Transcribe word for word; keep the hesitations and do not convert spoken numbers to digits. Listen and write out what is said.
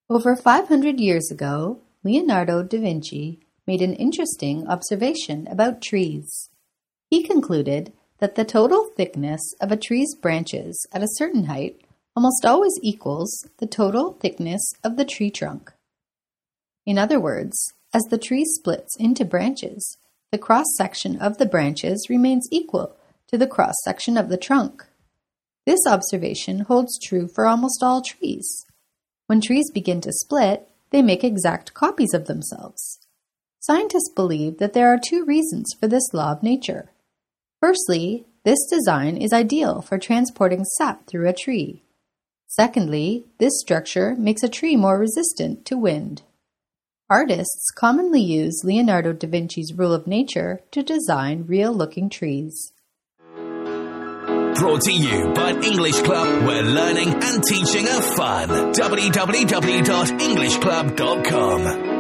Over five hundred years ago, Leonardo da Vinci made an interesting observation about trees. He concluded that the total thickness of a tree's branches at a certain height almost always equals the total thickness of the tree trunk. In other words, as the tree splits into branches, the cross-section of the branches remains equal to the cross-section of the trunk. This observation holds true for almost all trees. When trees begin to split, they make exact copies of themselves. Scientists believe that there are two reasons for this law of nature. Firstly, this design is ideal for transporting sap through a tree. Secondly, this structure makes a tree more resistant to wind. Artists commonly use Leonardo da Vinci's rule of nature to design real-looking trees. Brought to you by English Club, where learning and teaching are fun. w w w dot english club dot com